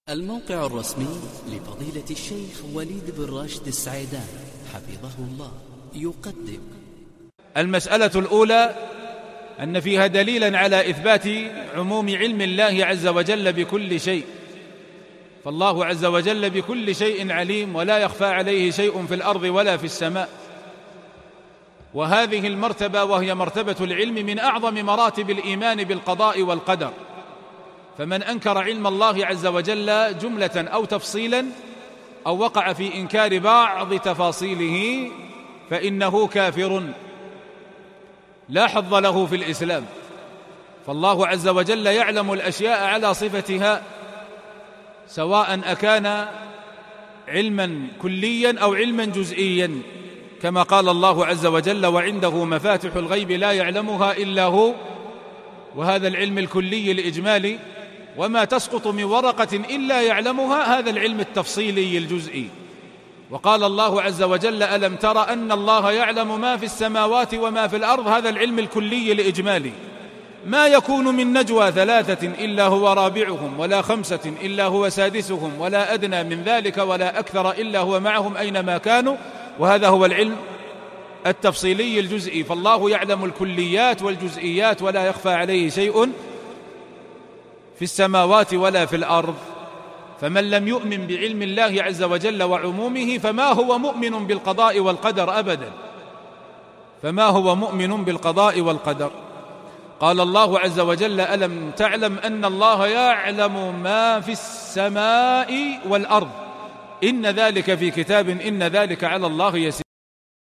الموقع الرسمي لفضيلة الشيخ وليد بن راشد السعيدان حفظه الله يقدم المسألة الأولى أن فيها دليلا على إثبات عموم علم الله عز وجل بكل شيء، فالله عز وجل بكل شيء عليم ولا يخفى عليه شيء في الأرض ولا في السماء. وهذه المرتبة وهي مرتبة العلم من أعظم مراتب الإيمان بالقضاء والقدر، فمن أنكر علم الله عز وجل جملة أو تفصيلا أو وقع في إنكار بعض تفاصيله فإنه كافر لا حظ له في الإسلام. فالله عز وجل يعلم الأشياء على صفتها، سواء أكان علما كليا أو علما جزئيا، كما قال الله عز وجل: وعنده مفاتح الغيب لا يعلمها إلا هو. وهذا العلم الكلي الإجمالي، وما تسقط من ورقة إلا يعلمها، هذا العلم التفصيلي الجزئي. وقال الله عز وجل: ألم تر أن الله يعلم ما في السماوات وما في الأرض، هذا العلم الكلي الإجمالي. ما يكون من نجوى ثلاثة إلا هو رابعهم ولا خمسة إلا هو سادسهم ولا أدنى من ذلك ولا أكثر إلا هو معهم أينما كانوا، وهذا هو العلم التفصيلي الجزئي. فالله يعلم الكليات والجزئيات ولا يخفى عليه شيء في السماوات ولا في الأرض. فمن لم يؤمن بعلم الله عز وجل وعمومه فما هو مؤمن بالقضاء والقدر أبدا، فما هو مؤمن بالقضاء والقدر. قال الله عز وجل: ألم تعلم أن الله يعلم ما في السماء والأرض إن ذلك في كتاب إن ذلك على الله يسير.